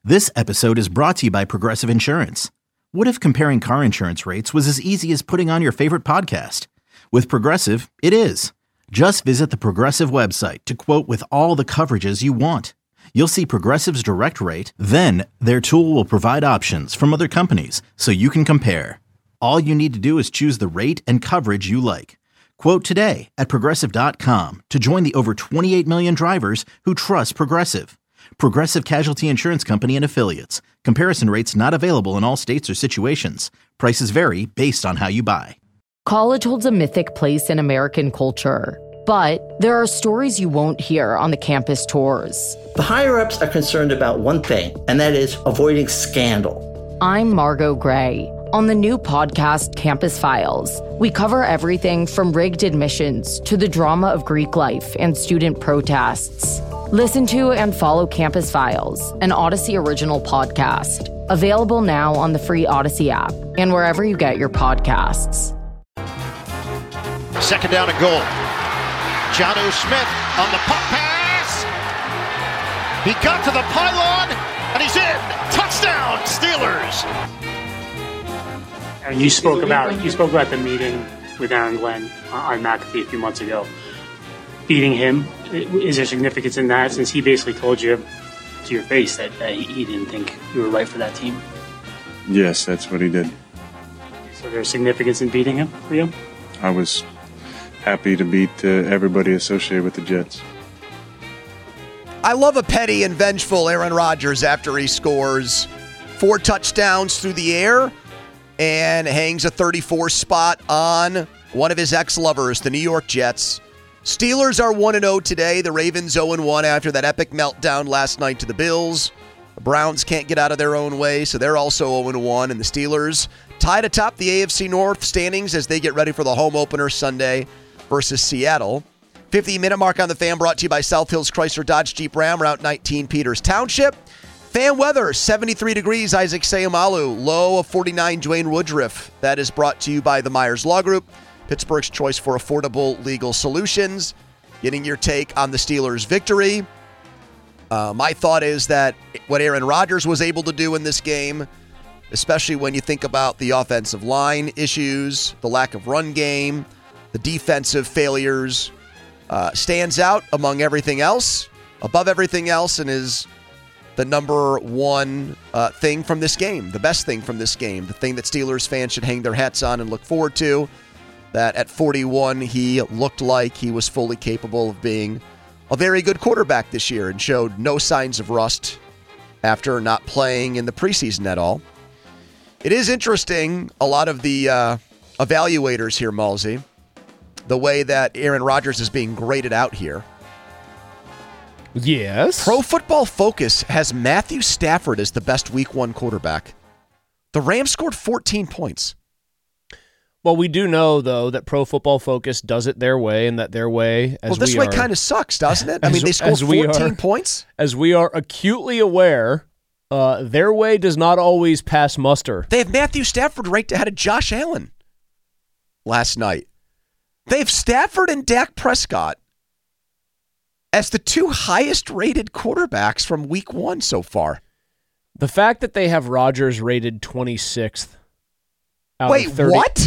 This episode is brought to you by Progressive Insurance. What if comparing car insurance rates was as easy as putting on your favorite podcast? With Progressive, it is. Just visit the Progressive website to quote with all the coverages you want. You'll see Progressive's direct rate, then their tool will provide options from other companies so you can compare. All you need to do is choose the rate and coverage you like. Quote today at Progressive.com to join the over 28 million drivers who trust Progressive. Progressive Casualty Insurance Company and Affiliates. Comparison rates not available in all states or situations. Prices vary based on how you buy. College holds a mythic place in American culture, but there are stories you won't hear on the campus tours. The higher-ups are concerned about one thing, and that is avoiding scandal. I'm Margot Gray. On the new podcast, Campus Files, we cover everything from rigged admissions to the drama of Greek life and student protests. Listen to and follow Campus Files, an Odyssey original podcast. Available now on the free Odyssey app and wherever you get your podcasts. Second down and goal. Jonnu Smith on the pop pass. He got to the pylon, and he's in. Touchdown, Steelers. And you spoke about the meeting with Aaron Glenn on McAfee a few months ago. Beating him, is there significance in that, since he basically told you to your face that he didn't think you were right for that team? Yes, that's what he did. So there's significance in beating him for you? I was happy to beat everybody associated with the Jets. I love a petty and vengeful Aaron Rodgers after he scores 4 touchdowns through the air and hangs a 34 spot on one of his ex-lovers, the New York Jets. Steelers are 1-0 today. The Ravens 0-1 after that epic meltdown last night to the Bills. The Browns can't get out of their own way, so they're also 0-1. And the Steelers tied atop the AFC North standings as they get ready for the home opener Sunday versus Seattle. 50-minute mark on the Fan brought to you by South Hills Chrysler Dodge Jeep Ram, Route 19, Peters Township. Fan weather, 73 degrees, Isaac Seumalo. Low of 49, Dwayne Woodruff. That is brought to you by the Myers Law Group, Pittsburgh's choice for affordable legal solutions. Getting your take on the Steelers' victory. My thought is that what Aaron Rodgers was able to do in this game, especially when you think about the offensive line issues, the lack of run game, the defensive failures, stands out among everything else, above everything else, and is the number one thing from this game, the best thing from this game, the thing that Steelers fans should hang their hats on and look forward to. That at 41, he looked like he was fully capable of being a very good quarterback this year and showed no signs of rust after not playing in the preseason at all. It is interesting, a lot of the evaluators here, Malsey, the way that Aaron Rodgers is being graded out here. Yes. Pro Football Focus has Matthew Stafford as the best Week 1 quarterback. The Rams scored 14 points. Well, we do know, though, that Pro Football Focus does it their way, and that their way, this way kind of sucks, doesn't it? I mean, they scored 14 points. As we are acutely aware, their way does not always pass muster. They have Matthew Stafford ranked ahead of Josh Allen last night. They have Stafford and Dak Prescott as the 2 highest-rated quarterbacks from Week 1 so far. The fact that they have Rodgers rated 26th out of 30. What?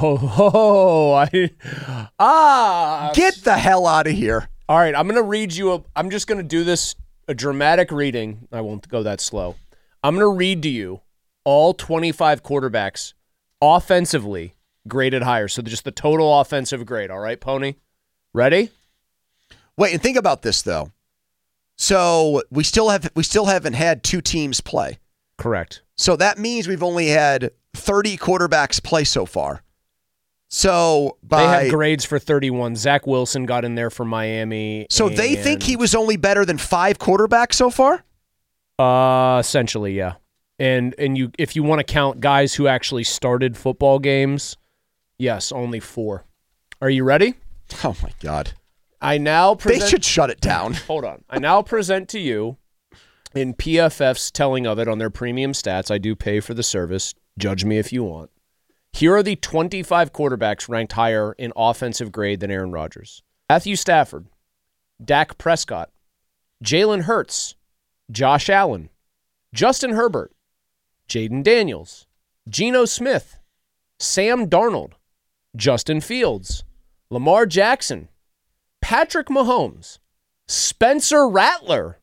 Get the hell out of here. All right, I'm going to read you I'm just going to do this, a dramatic reading. I won't go that slow. I'm going to read to you all 25 quarterbacks offensively graded higher. So just the total offensive grade. All right, Pony? Ready? Wait, and think about this, though. So we still haven't had 2 teams play. Correct. So that means we've only had 30 quarterbacks play so far. So they have grades for 31. Zach Wilson got in there for Miami. So they think he was only better than 5 quarterbacks so far? Essentially, yeah. And you, if you want to count guys who actually started football games, yes, only 4. Are you ready? Oh my God. They should shut it down. Hold on. I now present to you, in PFF's telling of it on their premium stats, I do pay for the service. Judge me if you want. Here are the 25 quarterbacks ranked higher in offensive grade than Aaron Rodgers. Matthew Stafford, Dak Prescott, Jalen Hurts, Josh Allen, Justin Herbert, Jaden Daniels, Geno Smith, Sam Darnold, Justin Fields, Lamar Jackson, Patrick Mahomes, Spencer Rattler,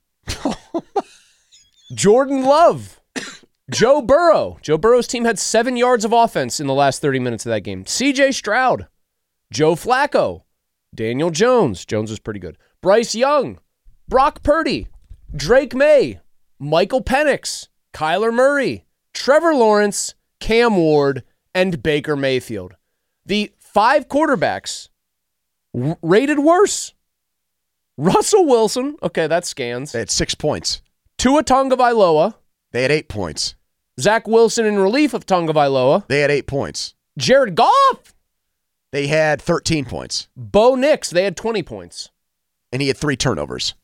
Jordan Love, Joe Burrow. Joe Burrow's team had 7 yards of offense in the last 30 minutes of that game. CJ Stroud, Joe Flacco, Daniel Jones. Jones was pretty good. Bryce Young, Brock Purdy, Drake May, Michael Penix, Kyler Murray, Trevor Lawrence, Cam Ward, and Baker Mayfield. The 5 quarterbacks rated worse. Russell Wilson, okay, that scans. They had 6 points. Tua Tagovailoa. They had 8 points. Zach Wilson in relief of Tagovailoa. They had 8 points. Jared Goff. They had 13 points. Bo Nix, they had 20 points. And he had 3 turnovers.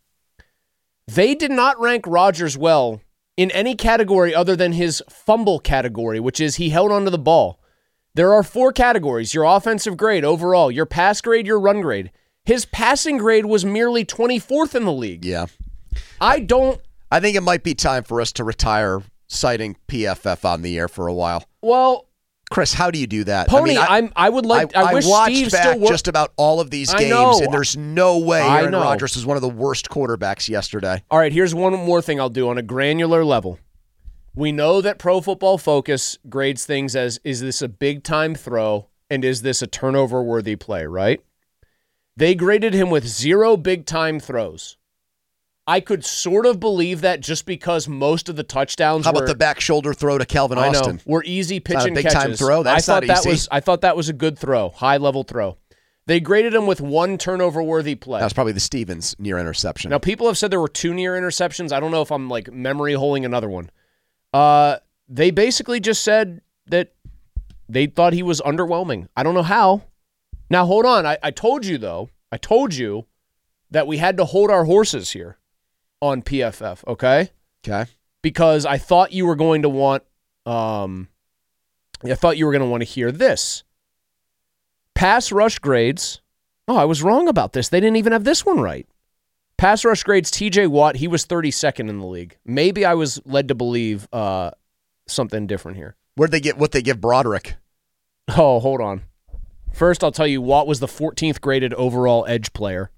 They did not rank Rodgers well in any category other than his fumble category, which is he held onto the ball. There are 4 categories: your offensive grade overall, your pass grade, your run grade. His passing grade was merely 24th in the league. Yeah. I think it might be time for us to retire citing PFF on the air for a while. Well, Chris, how do you do that? Pony, I wish watched Steve back still worked. just about all of these games, and there's no way Aaron Rodgers was one of the worst quarterbacks yesterday. All right, here's one more thing I'll do on a granular level. We know that Pro Football Focus grades things as, is this a big-time throw, and is this a turnover-worthy play, right? They graded him with 0 big-time throws. I could sort of believe that just because most of the touchdowns How about the back shoulder throw to Calvin Austin? Were easy pitch and big catches. Time throw. That's not easy. I thought that was a good throw, high-level throw. They graded him with 1 turnover-worthy play. That's probably the Stevens near interception. Now, people have said there were 2 near interceptions. I don't know if I'm like memory holding another one. They basically just said that they thought he was underwhelming. I don't know how. Now, hold on. I told you, though. I told you that we had to hold our horses here on PFF, okay? Okay. Because I thought you were going to want to hear this. Pass rush grades. Oh, I was wrong about this. They didn't even have this one right. Pass rush grades, TJ Watt, he was 32nd in the league. Maybe I was led to believe something different here. What they give Broderick? Oh, hold on. First, I'll tell you, Watt was the 14th graded overall edge player,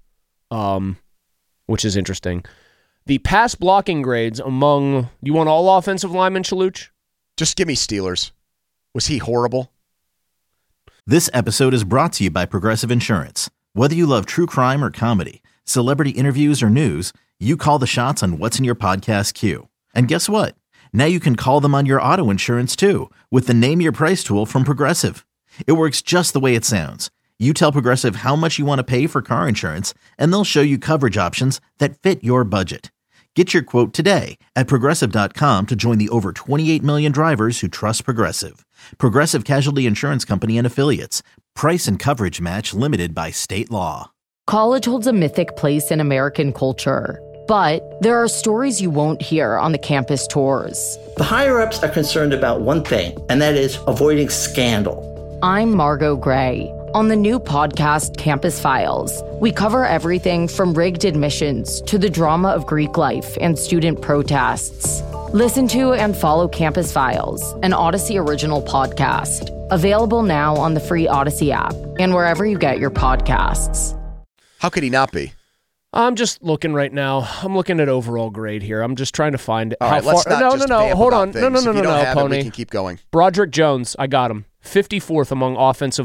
which is interesting. The pass blocking grades among, do you want all offensive linemen, Shaluch? Just give me Steelers. Was he horrible? This episode is brought to you by Progressive Insurance. Whether you love true crime or comedy, celebrity interviews or news, you call the shots on what's in your podcast queue. And guess what? Now you can call them on your auto insurance too with the Name Your Price tool from Progressive. It works just the way it sounds. You tell Progressive how much you want to pay for car insurance, and they'll show you coverage options that fit your budget. Get your quote today at Progressive.com to join the over 28 million drivers who trust Progressive. Progressive Casualty Insurance Company and Affiliates. Price and coverage match limited by state law. College holds a mythic place in American culture, but there are stories you won't hear on the campus tours. The higher-ups are concerned about one thing, and that is avoiding scandal. I'm Margot Gray. On the new podcast, Campus Files, we cover everything from rigged admissions to the drama of Greek life and student protests. Listen to and follow Campus Files, an Odyssey original podcast. Available now on the free Odyssey app and wherever you get your podcasts. How could he not be? I'm just looking right now. I'm looking at overall grade here. I'm just trying to find All right, let's not just vamp hold about on. things. If you don't have it, Pony. we can keep going. Broderick Jones, I got him. 54th among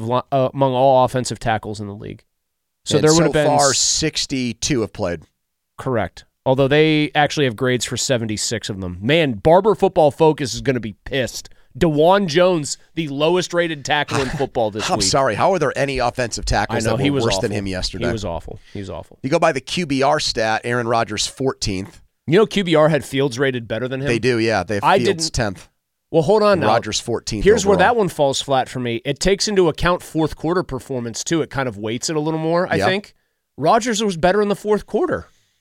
all offensive tackles in the league. So and there would have been so far 62 have played. Correct. Although they actually have grades for 76 of them. Man, Barber Football Focus is going to be pissed. DeJuan Jones, the lowest rated tackle in football this week. I'm sorry. How are there any offensive tackles that were worse awful. than him yesterday? He was awful. He's awful. You go by the QBR stat, Aaron Rodgers 14th. You know QBR had Fields rated better than him? They do, yeah. They have Fields 10th. Well, hold on now. Rodgers 14th. Here's overall. where that one falls flat for me. It takes into account fourth quarter performance, too. It kind of weights it a little more, I think. Rodgers was better in the fourth quarter.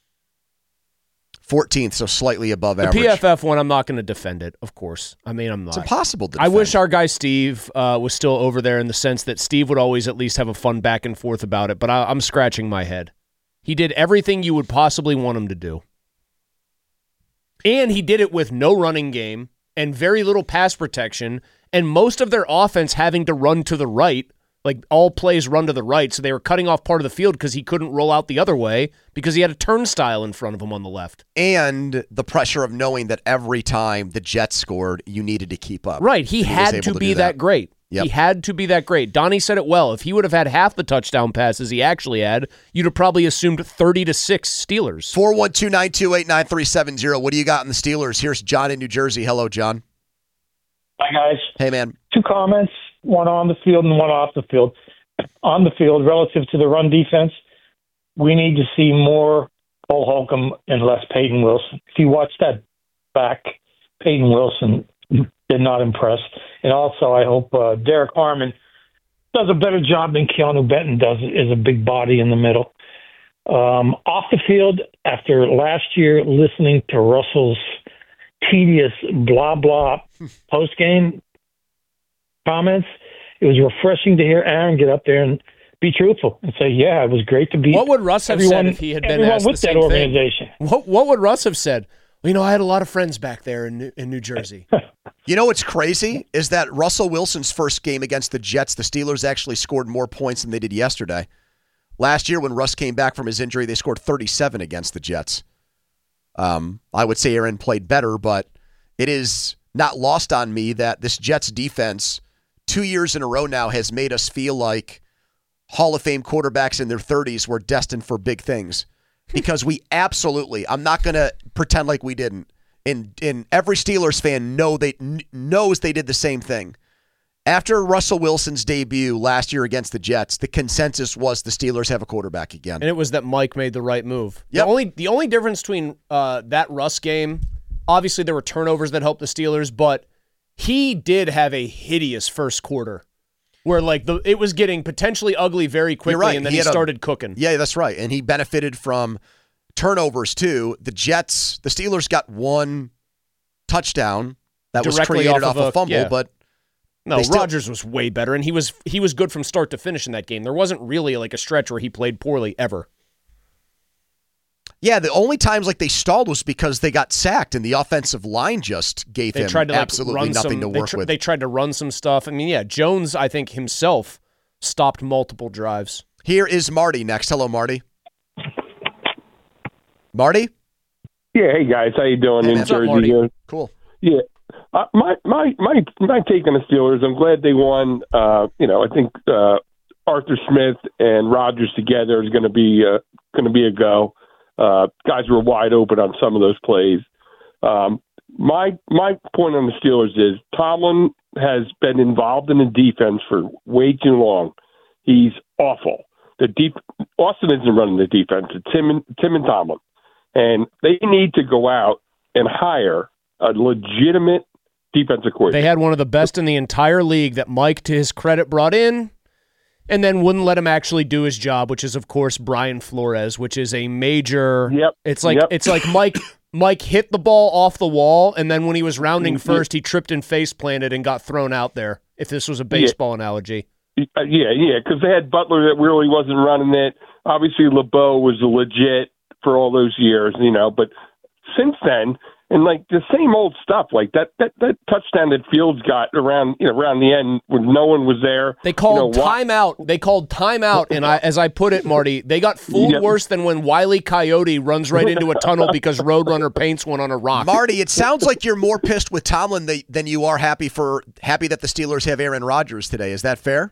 14th, so slightly above average. The PFF one, I'm not going to defend it, of course. I mean, I'm not. It's impossible to defend. I wish our guy Steve was still over there in the sense that Steve would always at least have a fun back and forth about it, but I'm scratching my head. He did everything you would possibly want him to do. And he did it with no running game and very little pass protection, and most of their offense having to run to the right. Like, all plays run to the right, so they were cutting off part of the field because he couldn't roll out the other way because he had a turnstile in front of him on the left. And the pressure of knowing that every time the Jets scored, you needed to keep up. Right, he had to be that great. Yep. He had to be that great. Donnie said it well. If he would have had half the touchdown passes he actually had, you'd have probably assumed 30-6 Steelers. 412-928-9370. What do you got in the Steelers? Here's John in New Jersey. Hello, John. Hi, guys. Hey, man. 2 comments, one on the field and one off the field. On the field, relative to the run defense, we need to see more Cole Holcomb and less Peyton Wilson. If you watch that back, Peyton Wilson did not impress. And also, I hope Derek Harmon does a better job than Keanu Benton does, is a big body in the middle. Off the field, after last year listening to Russell's tedious blah-blah post-game comments, it was refreshing to hear Aaron get up there and be truthful and say, yeah, it was great to be. What would Russ have said if he had been asked the same organization thing? What would Russ have said? Well, I had a lot of friends back there in New Jersey. You know what's crazy is that Russell Wilson's first game against the Jets, the Steelers actually scored more points than they did yesterday. Last year when Russ came back from his injury, they scored 37 against the Jets. I would say Aaron played better, but it is not lost on me that this Jets defense 2 years in a row now has made us feel like Hall of Fame quarterbacks in their 30s were destined for big things. Because we absolutely, I'm not going to pretend like we didn't. And every Steelers fan knows they did the same thing. After Russell Wilson's debut last year against the Jets, the consensus was the Steelers have a quarterback again. And it was that Mike made the right move. Yep. The only difference between that Russ game, obviously there were turnovers that helped the Steelers, but he did have a hideous first quarter where it was getting potentially ugly very quickly, right. And then he started cooking. Yeah, that's right. And he benefited from turnovers too. The Steelers got one touchdown that Directly was created off a fumble, yeah. but no, Rodgers was way better, and he was good from start to finish in that game. There wasn't really like a stretch where he played poorly ever. Yeah, the only times they stalled was because they got sacked and the offensive line just gave him absolutely nothing to work with. They tried to run some stuff. I mean, yeah, Jones, I think himself stopped multiple drives. Here is Marty next. Hello, Marty. Marty? Yeah, hey guys, how you doing in Jersey? Marty? Cool. Yeah, my take on the Steelers. I'm glad they won. I think Arthur Smith and Rodgers together is going to be a go. Guys were wide open on some of those plays. My point on the Steelers is Tomlin has been involved in the defense for way too long. He's awful. Austin isn't running the defense. It's Tim and Tomlin. And they need to go out and hire a legitimate defensive coordinator. They had one of the best in the entire league that Mike, to his credit, brought in and then wouldn't let him actually do his job, which is, of course, Brian Flores, which is a major... Yep. It's like Mike hit the ball off the wall, and then when he was rounding first, he tripped and face-planted and got thrown out there, if this was a baseball analogy. Yeah, because they had Butler that really wasn't running it. Obviously, LeBeau was legit for all those years, but since then, and the same old stuff, like that touchdown that Fields got around the end when no one was there. They called timeout. They called timeout, and as I put it, Marty, they got fooled worse than when Wile E. Coyote runs right into a tunnel because Roadrunner paints one on a rock. Marty, it sounds like you're more pissed with Tomlin than you are happy that the Steelers have Aaron Rodgers today. Is that fair?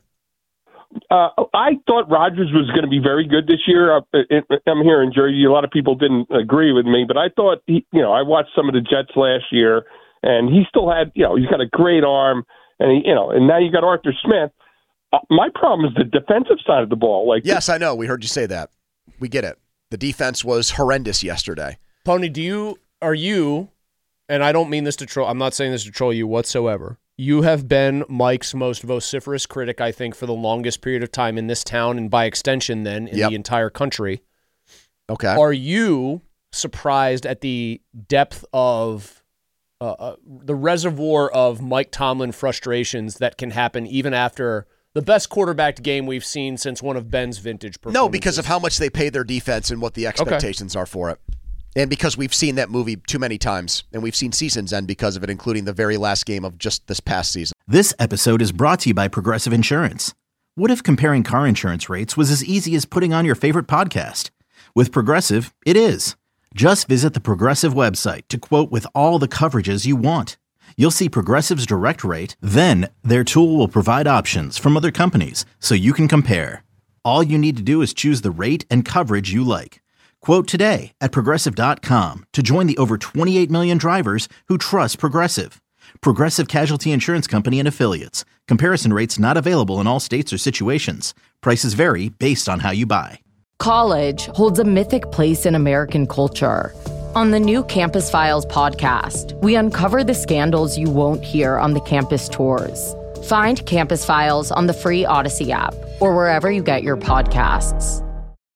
I thought Rodgers was going to be very good this year. I'm here in Jersey. A lot of people didn't agree with me, but I thought I watched some of the Jets last year, and he still had he's got a great arm, and and now you got Arthur Smith. My problem is the defensive side of the ball. Yes, I know. We heard you say that. We get it. The defense was horrendous yesterday. Pony, are you? And I don't mean this to troll. I'm not saying this to troll you whatsoever. You have been Mike's most vociferous critic, I think, for the longest period of time in this town and by extension then in the entire country. Okay. Are you surprised at the depth of the reservoir of Mike Tomlin frustrations that can happen even after the best quarterback game we've seen since one of Ben's vintage performances? No, because of how much they pay their defense and what the expectations are for it. And because we've seen that movie too many times, and we've seen seasons end because of it, including the very last game of just this past season. This episode is brought to you by Progressive Insurance. What if comparing car insurance rates was as easy as putting on your favorite podcast? With Progressive, it is. Just visit the Progressive website to quote with all the coverages you want. You'll see Progressive's direct rate, then their tool will provide options from other companies so you can compare. All you need to do is choose the rate and coverage you like. Quote today at Progressive.com to join the over 28 million drivers who trust Progressive. Progressive Casualty Insurance Company and Affiliates. Comparison rates not available in all states or situations. Prices vary based on how you buy. College holds a mythic place in American culture. On the new Campus Files podcast, we uncover the scandals you won't hear on the campus tours. Find Campus Files on the free Odyssey app or wherever you get your podcasts.